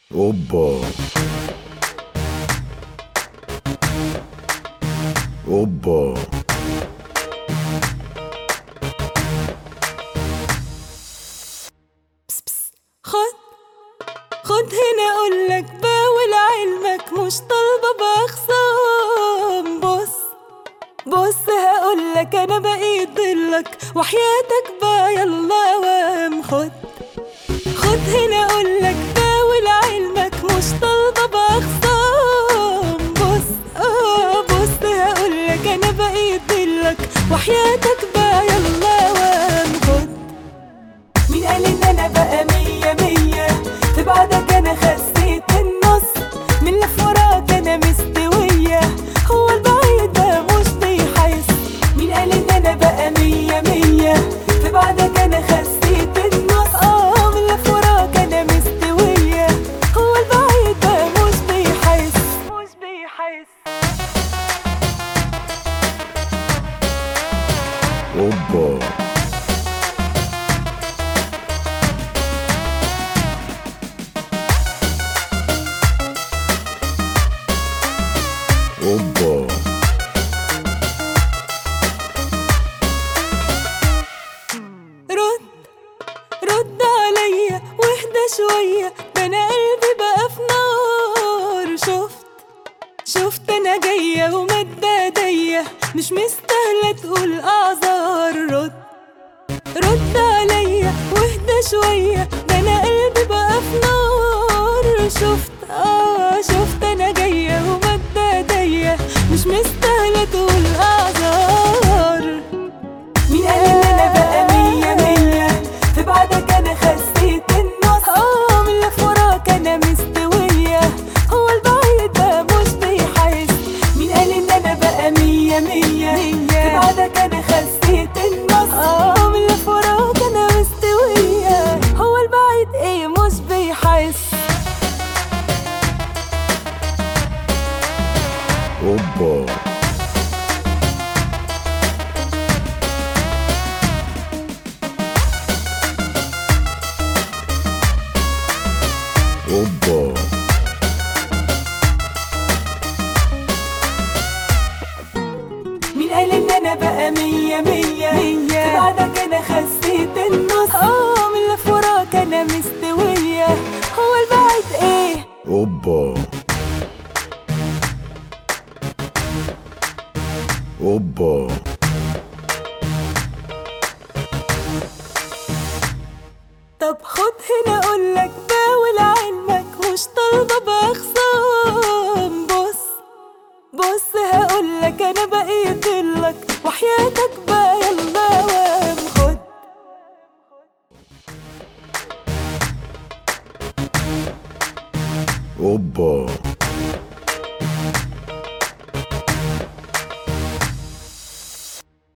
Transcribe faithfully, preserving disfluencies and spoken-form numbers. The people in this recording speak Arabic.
اوبا اوبا بس بس خد خد هنا اقولك باول علمك مش طالبة بخصام. بص بص هقولك انا بقيت ضلك وحياتك بقى يلا وام. خد خد هنا اقولك باول علمك مش طالبة بخصام. بص اه بص هقولك انا بقيت ضلك وحياتك بقى يلا وام. خد مين قال ان انا بقى مية مية في بعدك انا خسيت النص من لف وراك انا مستوية هو البعيد ده مش بيحس. مين قال ان انا بقى مية مية في بعدك انا خسيت النص اه من لف وراك انا مستوية هو البعيد ده مش بيحس مش بيحس. اوبا اوبا رد رد عليا واهدى شوية ده انا قلبي بقى في نار. شفت شفت انا جاية ومد ايديا مش مستاهلة تقول اعذار. رد رد عليا واهدى شوية ده انا قلبي بقى في نار. شفت اه شفت انا جاية ومد ايديا مش مستاهلة تقول اعذار. مين قال ان انا بقى مية مية في بعدك انا خسيت النص اه من لف وراك انا مستوية هو البعيد ده مش بيحس. مين قال ان انا بقى مية مية في بعدك انا خسيت النص اه من لف وراك انا مستوية هو البعيد ايه مش بيحس. اوبا اوبا مين قال ان انا بقى مية مية في بعدك انا خسيت النص اه من لف وراك انا مستوية هو البعيد ايه. اوبا اوبا طب خد هنا اقولك باول علمك مش طالبة بخصام. بص بص هقولك انا بقيت لك وحياتك بقى يلا وام. خد اوبا